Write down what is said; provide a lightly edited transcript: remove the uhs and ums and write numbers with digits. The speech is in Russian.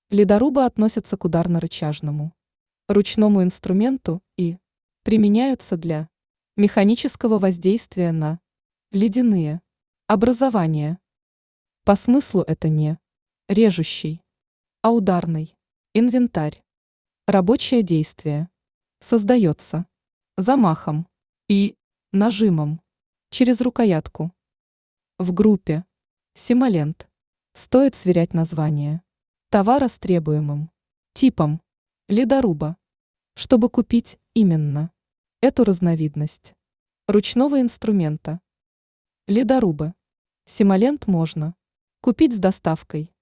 Ледорубы относятся к ударно-рычажному, ручному инструменту и применяются для механического воздействия на ледяные образования. По смыслу это не режущий, а ударный инвентарь. Рабочее действие создается замахом и нажимом через рукоятку. В группе Симолент стоит сверять название товара с требуемым типом ледоруба, чтобы купить именно эту разновидность ручного инструмента. Ледорубы Симолент можно купить с доставкой